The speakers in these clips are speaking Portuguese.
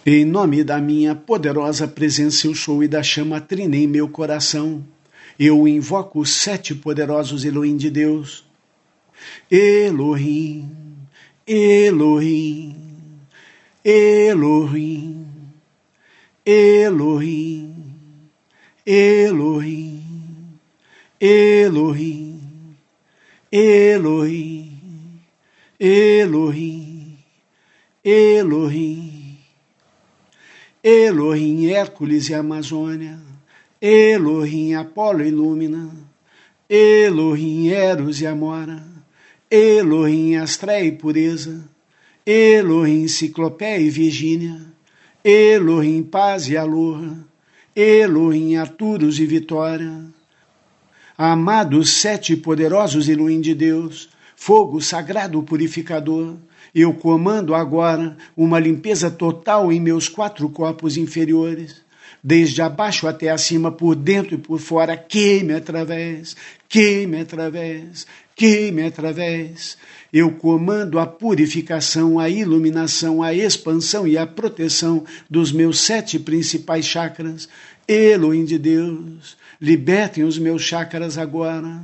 Em nome da minha poderosa presença eu sou e da chama trina em meu coração, eu invoco os 7 poderosos Elohim de Deus. Elohim, Elohim, Elohim, Elohim, Elohim, Elohim, Elohim, Elohim, Elohim, Elohim, Hércules e Amazônia, Elohim, Apolo e Lúmina, Elohim, Eros e Amora, Elohim, Astréia e Pureza, Elohim, Ciclopéia e Virgínia, Elohim, Paz e Aloha, Elohim, Arturos e Vitória. Amados 7 poderosos Elohim de Deus, fogo sagrado purificador, eu comando agora uma limpeza total em meus 4 corpos inferiores, desde abaixo até acima, por dentro e por fora, queime através, queime através, queime através. Eu comando a purificação, a iluminação, a expansão e a proteção dos meus 7 principais chakras. Elohim de Deus, libertem os meus chakras agora.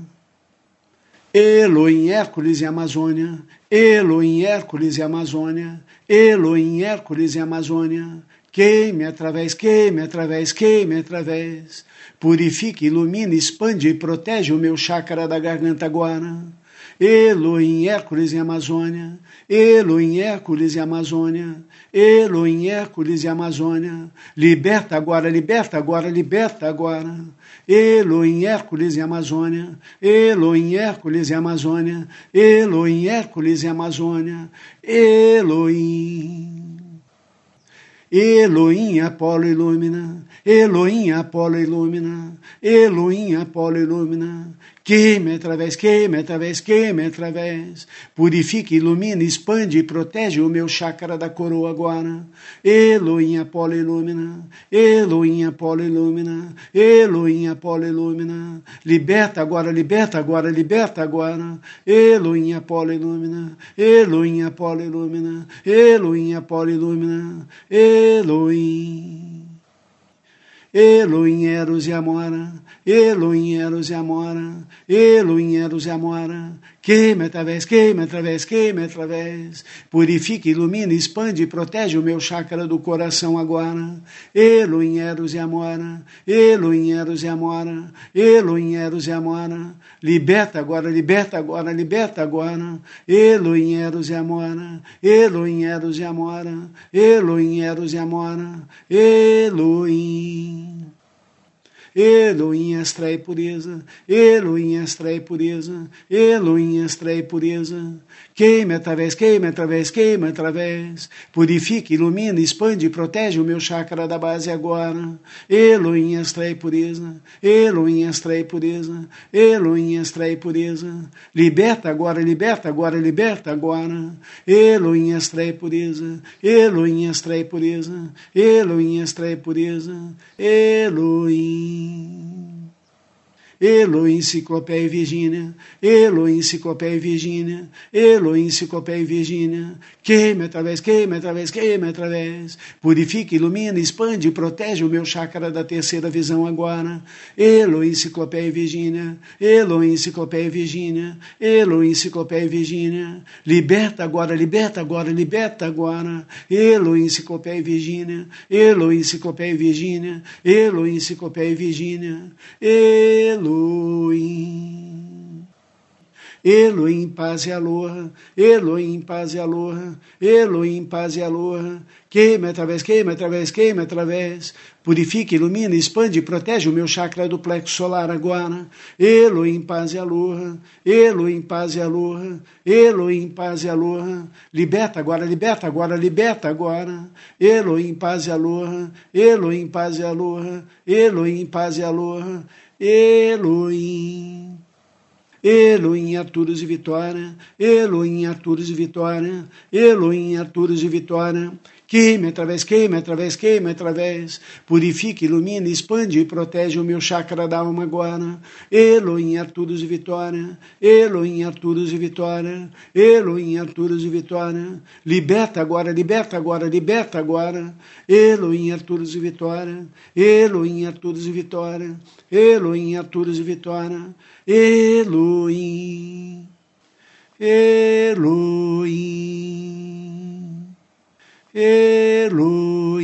Elohim, Hércules e Amazônia, Elohim, Hércules e Amazônia, Elohim, Hércules e Amazônia, queime através, queime através, queime através, purifique, ilumine, expande e protege o meu chakra da garganta agora. Elohim, Hércules e Amazônia, Elohim, Hércules e Amazônia, Elohim, Hércules e Amazônia, liberta agora, liberta agora, liberta agora. Elohim, Hércules e Amazônia, Elohim, Hércules e Amazônia, Elohim, Hércules e Amazônia, Elohim. Elohim, Apolo e Lúmina, Elohim, Apolo e Lúmina, Elohim, Apolo e Lúmina, queime através, queime através, queime através, purifique, ilumina, expande e protege o meu chakra da coroa agora. Elohim, Apolo e Lúmina, Elohim, Apolo e Lúmina, Elohim, Apolo e Lúmina, liberta agora, liberta agora, liberta agora. Elohim, Apolo e Lúmina, Elohim, Apolo e Lúmina, Elohim, Apolo e Lúmina, Elohim. Elohim, Eros e Amora, Elohim, Eros e Amora, Elohim, Eros e Amora, queime através, queime através, queime através, purifique, ilumina, expande e protege o meu chakra do coração agora. Elohim, Eros e Amora, Elohim, Eros e Amora, Elohim, Eros e Amora, liberta agora, liberta agora, liberta agora. Elohim, Eros e Amora, Elohim, Eros e Amora, Elohim, Eros e Amora, Elohim. Elohim, Astréia e Pureza, Elohim, Astréia e Pureza, Elohim, Astréia e Pureza, queime através, queime através, queime através, purifique, ilumina, expande e protege o meu chakra da base agora. Elohim, Astréia e Pureza, Elohim, Astréia e Pureza, Elohim, Astréia e Pureza, liberta agora, liberta agora, liberta agora. Elohim, Astréia e Pureza, Elohim, Astréia e Pureza, Elohim, Astréia e Pureza, Elohim. Elohim, Ciclopéia e Virgínia, Elohim, Ciclopéia e Virgínia, Elohim, Ciclopéia e Virgínia, queime através, queime através, queime através, purifique, ilumina, expande e protege o meu chakra da terceira visão agora. Elohim, Ciclopéia e Virgínia, Elohim, Ciclopéia e Virgínia, Elohim, Ciclopéia e Virgínia, liberta agora, liberta agora, liberta agora. Elohim, Ciclopéia e Virgínia, Elohim, Ciclopéia e Virgínia, Elohim, Ciclopéia e Virgínia, Elohim. Elohim, paz e aloha, Elohim, paz e aloha, Elohim, paz e aloha, queime através, queime através, queime através, purifique, ilumina, expande e protege o meu chakra do plexo solar agora. Elohim, paz e aloha, Elohim, paz e aloha, Elohim, paz e aloha, liberta agora, liberta agora, liberta agora. Elohim, paz e aloha, Elohim, paz e aloha, Elohim, paz e aloha, Elohim. Elohim, Arturos e Vitória, Elohim, Arturos e Vitória, Elohim, Arturos e Vitória, Queime através, queime através, queime através. Purifica, ilumina, expande e protege o meu chakra da alma agora. Elohim, Arturos e Vitória. Elohim, Arturos e Vitória. Elohim, Arturos e Vitória. Liberta agora, liberta agora, liberta agora. Elohim, Arturos e Vitória. Elohim, Arturos e Vitória. Elohim, Arturos e Vitória. Elohim. Elohim. Elohim.